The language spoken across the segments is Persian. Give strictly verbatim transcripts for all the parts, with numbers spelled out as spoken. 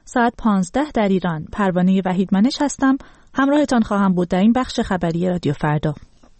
ساعت پانزده در ایران. پروانه وحیدمنش هستم. همراهتان خواهم بود در این بخش خبری رادیو فردا.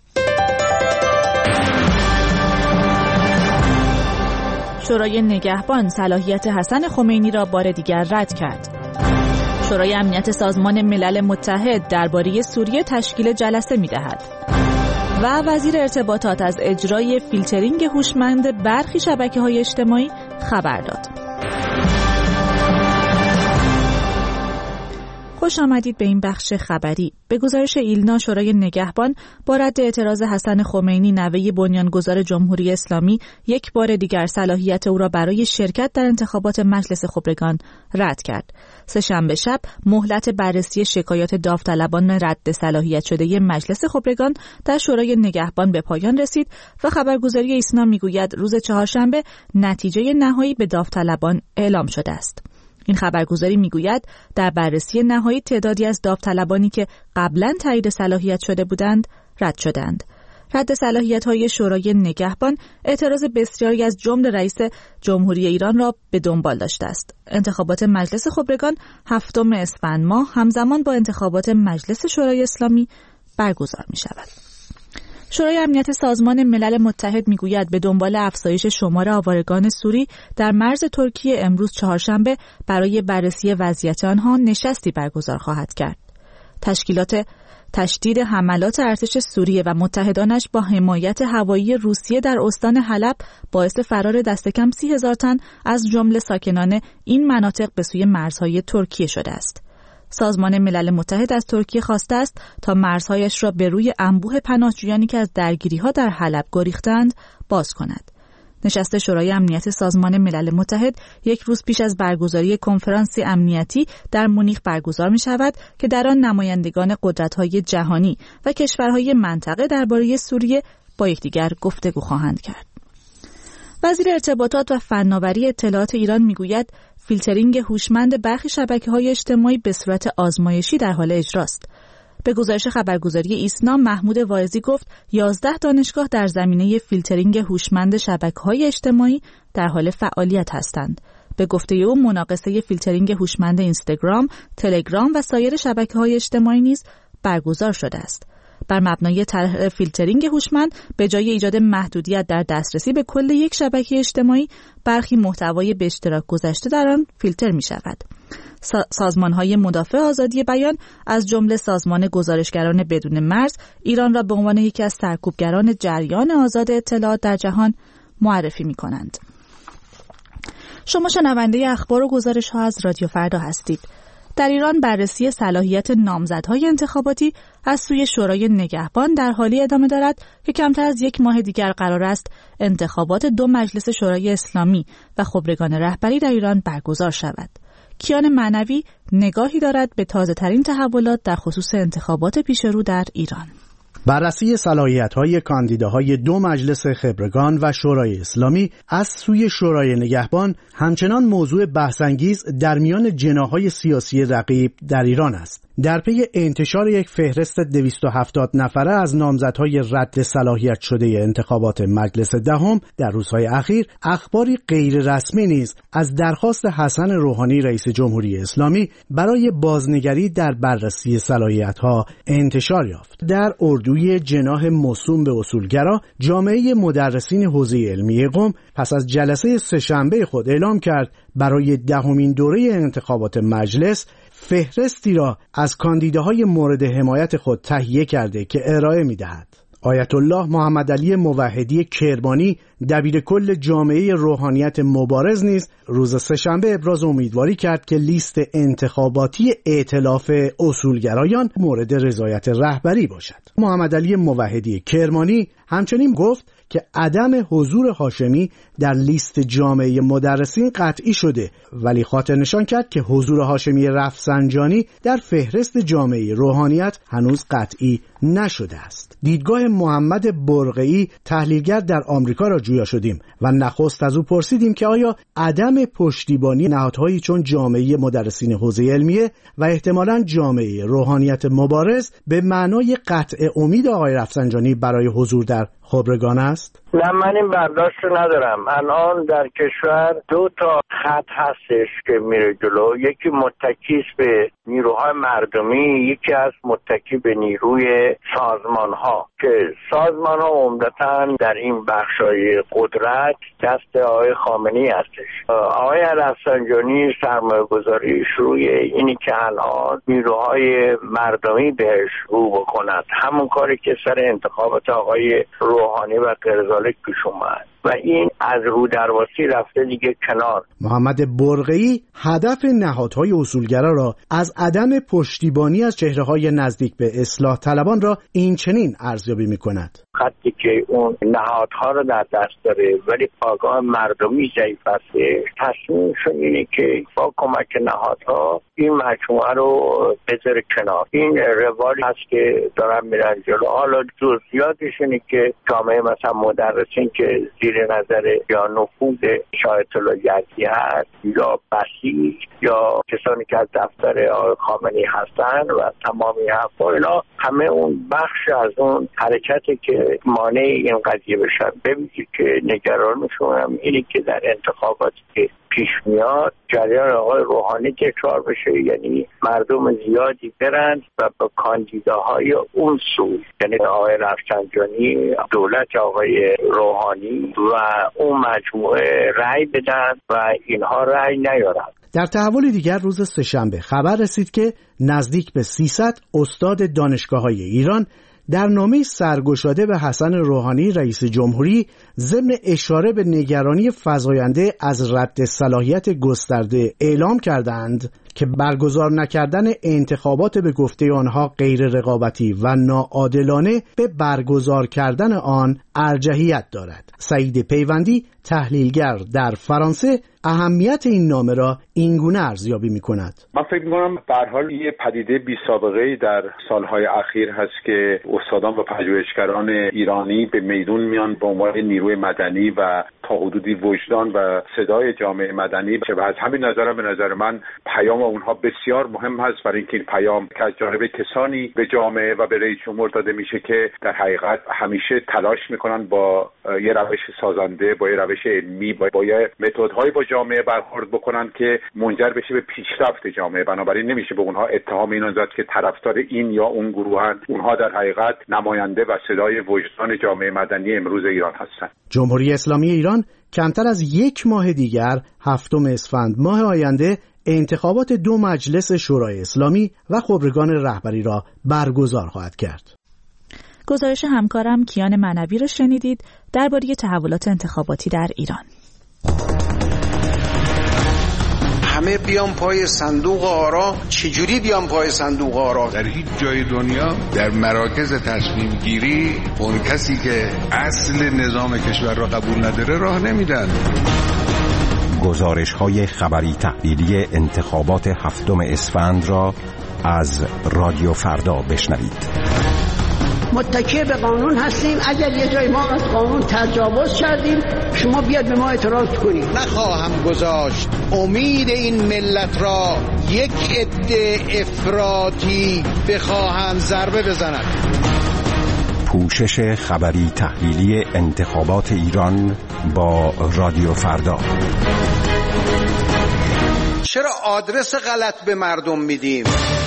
شورای نگهبان صلاحیت حسن خمینی را بار دیگر رد کرد. شورای امنیت سازمان ملل متحد درباره سوریه تشکیل جلسه می‌دهد. و وزیر ارتباطات از اجرای فیلترینگ هوشمند برخی شبکه‌های اجتماعی خبر داد. خوش آمدید به این بخش خبری. به گزارش ایلنا، شورای نگهبان با رد اعتراض حسن خمینی نوه بنیانگذار جمهوری اسلامی یک بار دیگر صلاحیت او را برای شرکت در انتخابات مجلس خبرگان رد کرد. سه‌شنبه شب مهلت بررسی شکایات داوطلبان رد صلاحیت شده مجلس خبرگان در شورای نگهبان به پایان رسید و خبرگزاری ایسنا میگوید روز چهارشنبه نتیجه نهایی به داوطلبان اعلام شده است. این خبرگزاری میگوید در بررسی نهایی تعدادی از داوطلبانی که قبلا تایید صلاحیت شده بودند رد شدند. رد صلاحیت‌های شورای نگهبان اعتراض بسیاری از جمله رئیس جمهوری ایران را به دنبال داشته است. انتخابات مجلس خبرگان هفتم اسفند ماه همزمان با انتخابات مجلس شورای اسلامی برگزار می‌شود. شورای امنیت سازمان ملل متحد میگوید به دنبال افزایش شمار آوارگان سوری در مرز ترکیه امروز چهارشنبه برای بررسی وضعیت آنها نشستی برگزار خواهد کرد. تشکیلات تشدید حملات ارتش سوریه و متحدانش با حمایت هوایی روسیه در استان حلب باعث فرار دست کم سی هزار تن از جمله ساکنان این مناطق به سوی مرزهای ترکیه شده است. سازمان ملل متحد از ترکیه خواسته است تا مرزهایش را به روی انبوه پناهجویانی که از درگیری‌ها در حلب گریختند باز کند. نشست شورای امنیت سازمان ملل متحد یک روز پیش از برگزاری کنفرانس امنیتی در مونیخ برگزار می شود که در آن نمایندگان قدرت‌های جهانی و کشورهای منطقه درباره سوریه با یکدیگر گفتگو خواهند کرد. وزیر ارتباطات و فناوری اطلاعات ایران میگوید فیلترینگ هوشمند برخی شبکه‌های اجتماعی به صورت آزمایشی در حال اجراست. به گزارش خبرگزاری ایسنا، محمود واعظی گفت یازده دانشگاه در زمینه فیلترینگ هوشمند شبکه‌های اجتماعی در حال فعالیت هستند. به گفته او مناقصه فیلترینگ هوشمند اینستاگرام، تلگرام و سایر شبکه‌های اجتماعی نیز برگزار شده است. بر مبنای طرح فیلترینگ هوشمند به جای ایجاد محدودیت در دسترسی به کل یک شبکه اجتماعی، برخی محتوای به اشتراک گذاشته در آن فیلتر می شود. سا- سازمان‌های مدافع آزادی بیان از جمله سازمان گزارشگران بدون مرز ایران را به عنوان یکی از سرکوبگران جریان آزاد اطلاعات در جهان معرفی می کنند. شما شنونده اخبار و گزارش‌ها از رادیو فردا هستید. در ایران بررسی صلاحیت نامزدهای انتخاباتی از سوی شورای نگهبان در حالی ادامه دارد که کمتر از یک ماه دیگر قرار است انتخابات دو مجلس شورای اسلامی و خبرگان رهبری در ایران برگزار شود. کیان معنوی نگاهی دارد به تازه‌ترین تحولات در خصوص انتخابات پیشرو در ایران. بررسی صلاحیت‌های کاندیداهای دو مجلس خبرگان و شورای اسلامی از سوی شورای نگهبان همچنان موضوع بحث‌انگیز در میان جناح‌های سیاسی رقیب در ایران است. در پی انتشار یک فهرست دویست و هفتاد نفره از نامزدهای رد صلاحیت شده انتخابات مجلس دهم در روزهای اخیر، اخباری غیر رسمی نیز از درخواست حسن روحانی رئیس جمهوری اسلامی برای بازنگری در بررسی صلاحیت‌ها انتشار یافت. در اردوی جناح موسوم به اصولگرا، جامعه مدرسین حوزه علمی قم پس از جلسه سه‌شنبه خود اعلام کرد برای دهمین دوره انتخابات مجلس فهرستی را از کاندیداهای مورد حمایت خود تهیه کرده که ارائه می‌دهد. آیت الله محمد علی موحدی کرمانی، دبیر کل جامعه روحانیت مبارز نیز روز سه‌شنبه ابراز امیدواری کرد که لیست انتخاباتی ائتلاف اصولگرایان مورد رضایت رهبری باشد. محمد علی موحدی کرمانی همچنین گفت که عدم حضور هاشمی در لیست جامعه مدرسین قطعی شده، ولی خاطر نشان کرد که حضور هاشمی رفسنجانی در فهرست جامعه روحانیت هنوز قطعی نشده است. دیدگاه محمد برقعی تحلیلگر در آمریکا را جویا شدیم و نخست از او پرسیدیم که آیا عدم پشتیبانی نهادهایی چون جامعه مدرسین حوزه علمیه و احتمالاً جامعه روحانیت مبارز به معنای قطع امید آقای رفسنجانی برای حضور در خبرگان است؟ نه، من این برداشت رو ندارم. الان در کشور دو تا خط هستش که میره جلو. یکی متکی به نیروهای مردمی، یکی از متکی به نیروی سازمان ها که سازمان ها عمدتاً در این بخشای قدرت دست آقای خامنه‌ای هستش. آقای رفسنجانی سرمایه گذاریش روی اینی که الان نیروهای مردمی بهش رو بکنند، همون کاری که سر انتخابات آقای روحانی و قرزالک پیش اومد و این از رو درواسی رفته دیگه کنار. محمد برقعی هدف نهادهای اصولگرا را از عدم پشتیبانی از چهره‌های نزدیک به اصلاح طلبان را این چنین ارزیابی می‌کند: خطی که اون نهادها رو در دست داره ولی پاگاه مردمی ضعیف است. تصمیمشون اینه که با کمک نهادها این مجموعه رو بذاره کنار. این روالی هست که دارن میرن جلو. حالا جزئیاتش اینه که جامعه مثلا مدرسین که زیر نظر یا نفوذ شایعة الله یزدی هست یا بسیج یا کسانی که از دفتر آقای خامنه‌ای هستن و تمامی حرفا، اینا همه اون بخش از اون حرکتی که مانع این قضیه بشن. ببینید که نگرانشون هم اینه که در انتخاباتی که پیش میاد جریان آقای روحانی تکرار بشه، یعنی مردم زیادی برند و به کاندیداهای اون سو، یعنی آقای رفسنجانی، دولت آقای روحانی و اون مجموعه رأی بدن و اینها رأی نیارن. در تحول دیگر روز سه‌شنبه خبر رسید که نزدیک به سیصد استاد دانشگاه‌های ایران در نامه سرگشاده به حسن روحانی رئیس جمهوری ضمن اشاره به نگرانی فزاینده از رد صلاحیت گسترده اعلام کردند که برگزار نکردن انتخابات به گفته آنها غیر رقابتی و ناعادلانه به برگزار کردن آن ارجحیت دارد. سعید پیوندی تحلیلگر در فرانسه اهمیت این نامه را اینگونه ارزیابی می‌کند: من فکر می‌کنم به هر حال یه پدیده بی‌سابقه‌ای در سالهای اخیر هست که استادان و پژوهشگران ایرانی به میدون میان به عنوان نیروی مدنی و تا حدودی وجدان و صدای جامعه مدنی که از همین نظر به نظر من پیام اونها بسیار مهم هست، برای اینکه این پیام که از جانب کسانی به جامعه و به رئیس جمهور داده میشه که در حقیقت همیشه تلاش میکنن با یه روش سازنده، با یه روش علمی، با, با یه متدهای با جامعه برخورد بکنن که منجر بشه به پیشرفت جامعه. بنابراین نمیشه به اونها اتهام این زد که طرفدار این یا اون گروهن. اونها در حقیقت نماینده و صدای وجدان جامعه مدنی امروز ایران هستند. جمهوری اسلامی ایران کمتر از یک ماه دیگر هفتم اسفند ماه آینده انتخابات دو مجلس شورای اسلامی و خبرگان رهبری را برگزار خواهد کرد. گزارش همکارم کیان معنوی را شنیدید درباره تحولات انتخاباتی در ایران. همه بیان پای صندوق آرا. چجوری بیان پای صندوق آرا؟ در هیچ جای دنیا در مراکز تصمیم گیری اون کسی که اصل نظام کشور را قبول نداره راه نمیدن. گزارش های خبری تحلیلی انتخابات هفتم اسفند را از رادیو فردا بشنوید. متکی به قانون هستیم. اگر یه جای ما از قانون تجاوز کردیم شما بیاد به ما اعتراض کنید. نخواهم گذاشت امید این ملت را یک عده افراطی بخواهند ضربه بزنند. پوشش خبری تحلیلی انتخابات ایران با رادیو فردا. چرا آدرس غلط به مردم میدیم؟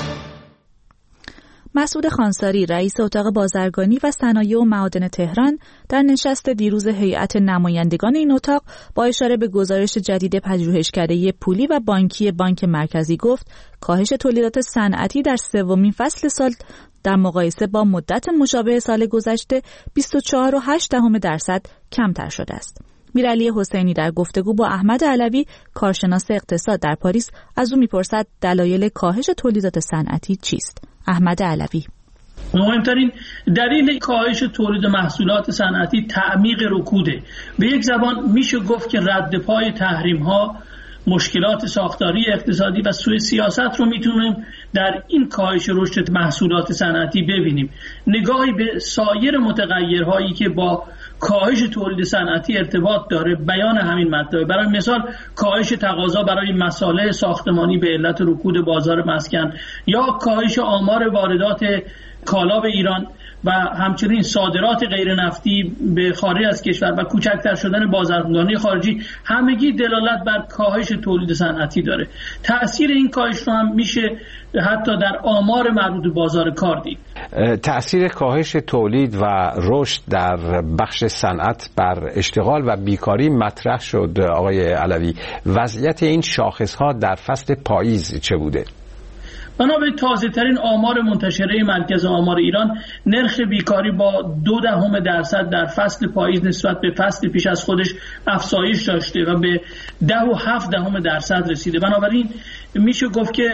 مسعود خانساری رئیس اتاق بازرگانی و صنایع و معادن تهران در نشست دیروز هیئت نمایندگان این اتاق با اشاره به گزارش جدید پژوهشکده پولی و بانکی بانک مرکزی گفت کاهش تولیدات صنعتی در سومین فصل سال در مقایسه با مدت مشابه سال گذشته بیست و چهار و هشت دهم درصد کمتر شده است. میرعلی حسینی در گفتگو با احمد علوی کارشناس اقتصاد در پاریس از او میپرسد دلایل کاهش تولیدات صنعتی چیست؟ احمد علوی: مهمترین دلیل کاهش تولید محصولات صنعتی تعمیق رکوده. به یک زبان میشه گفت که رد پای تحریم ها مشکلات ساختاری اقتصادی و سوء سیاست رو میتونیم در این کاهش رشد محصولات صنعتی ببینیم. نگاهی به سایر متغیرهایی که با کاهش تولید صنعتی ارتباط داره بیان همین مطلب. برای مثال کاهش تقاضا برای مصالح ساختمانی به علت رکود بازار مسکن یا کاهش آمار واردات کالا به ایران و همچنین صادرات غیر نفتی به خارج از کشور و کوچکتر شدن بازارگانی خارجی همگی دلالت بر کاهش تولید صنعتی داره. تأثیر این کاهش رو هم میشه حتی در آمار مربوط به بازار کار دید. تأثیر کاهش تولید و رشد در بخش صنعت بر اشتغال و بیکاری مطرح شد. آقای علوی، وضعیت این شاخص‌ها در فصل پاییز چه بوده؟ بنا به تازه ترین آمار منتشره مرکز آمار ایران، نرخ بیکاری با دو دهم درصد در فصل پاییز نسبت به فصل پیش از خودش افزایش داشته و به ده و هفت دهم درصد رسیده. بنابراین میشه گفت که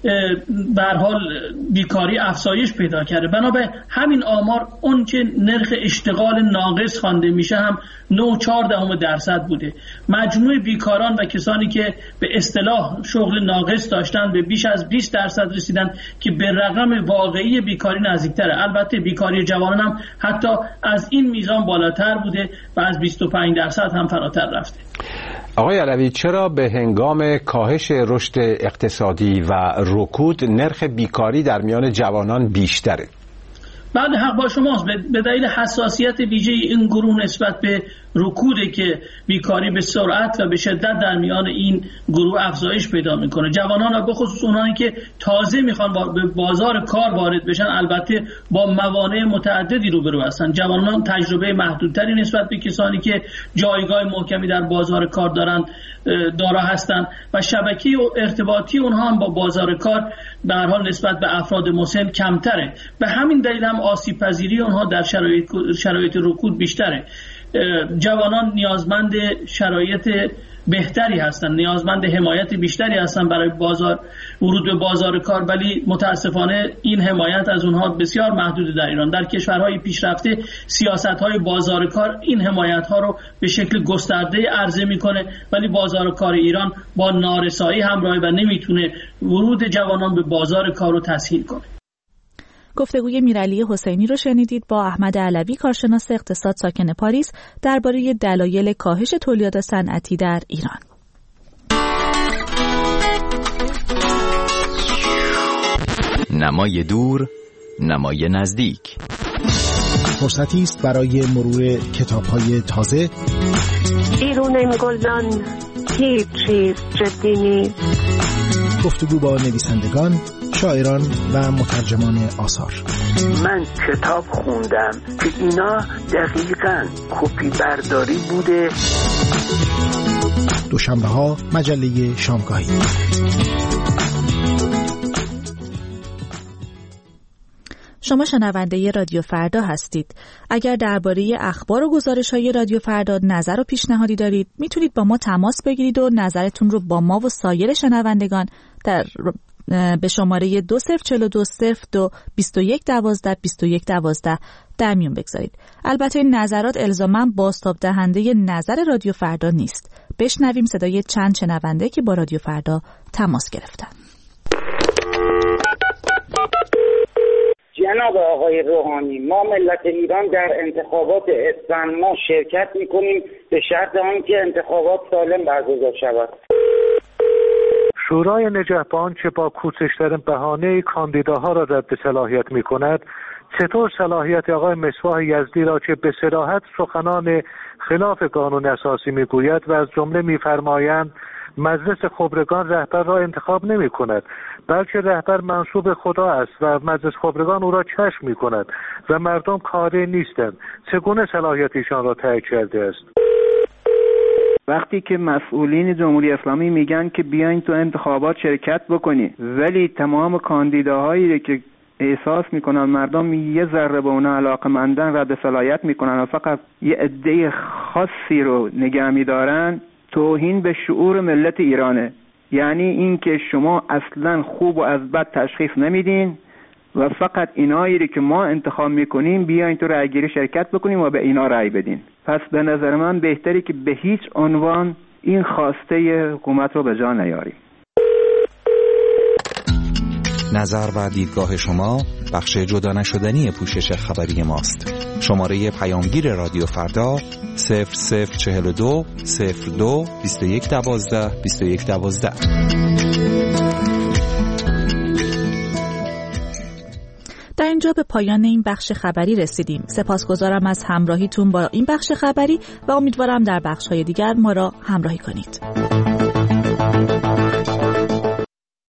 به هر حال بیکاری افزایش پیدا کرده. بنا به همین آمار اون که نرخ اشتغال ناقص خوانده میشه هم نه و چهار دهم درصد بوده. مجموع بیکاران و کسانی که به اصطلاح شغل ناقص داشتن به بیش از بیست درصد رسیدن که به رقم واقعی بیکاری نزدیکتره. البته بیکاری جوانان هم حتی از این میزان بالاتر بوده و از بیست و پنج درصد هم فراتر رفته. آقای علوی، چرا به هنگام کاهش رشد اقتصادی و رکود نرخ بیکاری در میان جوانان بیشتره؟ بعد حق با شماست. به دلیل حساسیت ویژه این گروه نسبت به رکوده که بیکاری به سرعت و به شدت در میان این گروه افزایش پیدا میکنه. جوانان و به خصوص اونایی که تازه میخوان به بازار کار وارد بشن البته با موانع متعددی روبرو هستن. جوانان تجربه محدودتری نسبت به کسانی که جایگاه محکمی در بازار کار دارن دارا هستند و شبکه ارتباطی اونها هم با بازار کار به هر حال نسبت به افراد مسن کمتره. به همین دلیل هم آسیب پذیری اونها در شرایط شرایط رکود بیشتره. جوانان نیازمند شرایط بهتری هستند، نیازمند حمایت بیشتری هستند برای بازار ورود به بازار کار، ولی متاسفانه این حمایت از اونها بسیار محدوده در ایران. در کشورهای پیشرفته سیاست‌های بازار کار این حمایت‌ها رو به شکل گسترده عرضه می‌کنه، ولی بازار کار ایران با نارسایی همراهه و نمیتونه ورود جوانان به بازار کار رو تسهیل کنه. گفتگوی میرعلی حسینی رو شنیدید با احمد علوی، کارشناس اقتصاد ساکن پاریس، درباره دلایل کاهش تولیدات صنعتی در ایران. نمای دور، نمای نزدیک. فرصتی است برای مرور کتاب‌های تازه. بیرون این گلدان هیچ چیز جدی نیست. گفتگو با نویسندگان، شاعران و مترجمان آثار. من کتاب خوندم که اینا دقیقاً کپی برداری بوده. دوشنبه ها مجله شامگاهی. شما شنونده رادیو فردا هستید. اگر درباره اخبار و گزارش‌های رادیو فردا نظر و پیشنهادی دارید، میتونید با ما تماس بگیرید و نظرتون رو با ما و سایر شنوندگان در به شماره دو صفر چهل و دو صفر دو بیست و یک دوازده بیست و یک دوازده در میون بگذارید. البته این نظرات الزاماً بازتاب دهنده نظر رادیو فردا نیست. بشنویم صدای چند شنونده که با رادیو فردا تماس گرفتن. جناب آقای روحانی، ما ملت ایران در انتخابات اسفند ما شرکت میکنیم به شرط آنکه انتخابات سالم برگزار شود. شورای نگهبان که با کوچکترین بهانه کاندیداها را رد صلاحیت میکند، چطور صلاحیت آقای مصباح یزدی را که به صراحت سخنان خلاف قانون اساسی میگوید و از جمله میفرمایند مجلس خبرگان رهبر را انتخاب نمی کند، بلکه رهبر منصوب خدا است و مجلس خبرگان او را کشف می کند و مردم کاری نیستند، چگونه صلاحیت ایشان را تایید کرده است؟ وقتی که مسئولین جمهوری اسلامی میگن که بیاین تو انتخابات شرکت بکنی، ولی تمام کاندیداهایی که احساس میکنن مردم یه ذره به اونا علاقه‌مندن رد صلاحیت میکنن و فقط یه عده خاصی رو نگه میدارن، توهین به شعور ملت ایرانه. یعنی این که شما اصلا خوب و از بد تشخیص نمیدین و فقط اینایی که ما انتخاب میکنیم بیاین تو رأیگیری شرکت بکنیم و به اینا رأی بدین. پس به نظر من بهتری که به هیچ عنوان این خواسته حکومت رو به جا نیاریم. نظر و دیدگاه شما بخش جدا نشدنی پوشش خبری ماست. شماره پیامگیر رادیو فردا صفر صفر چهل و دو صفر دو بیست و یک دوازده بیست و یک دوازده. در اینجا به پایان این بخش خبری رسیدیم. سپاسگزارم از همراهیتون با این بخش خبری و امیدوارم در بخش‌های دیگر ما را همراهی کنید.